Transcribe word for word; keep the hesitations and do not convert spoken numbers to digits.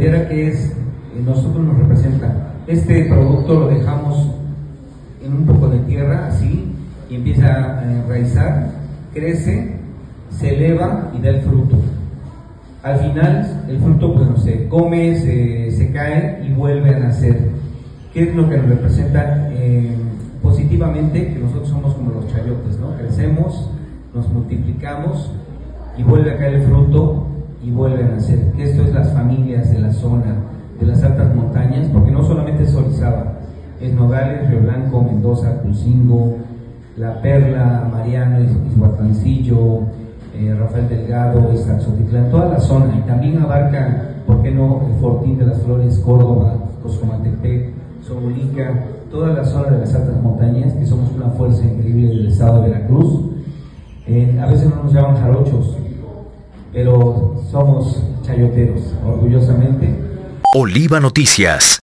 entendiera qué es, eh, nosotros nos representa. Este producto lo dejamos en un poco de tierra, así, y empieza a enraizar, crece, se eleva y da el fruto. Al final, el fruto, bueno, se come, se, se cae y vuelve a nacer. ¿Qué es lo que nos representa eh, positivamente? Que nosotros somos como los chayotes, ¿no? Crecemos, nos multiplicamos y vuelve a caer el fruto y vuelve a nacer. Que esto es las familias de la zona, de las altas montañas, porque no solamente es Orizaba, es Nogales, Río Blanco, Mendoza, Crucingo, La Perla, Mariano, Izhuatancillo, eh, Rafael Delgado, Iztaxotitlán, toda la zona, y también abarca, ¿por qué no?, el Fortín de las Flores, Córdoba, Coscomatepec, Xomulica, toda la zona de las altas montañas, que somos una fuerza increíble del estado de Veracruz. Eh, a veces no nos llaman jarochos, pero somos chayoteros, orgullosamente. Oliva Noticias.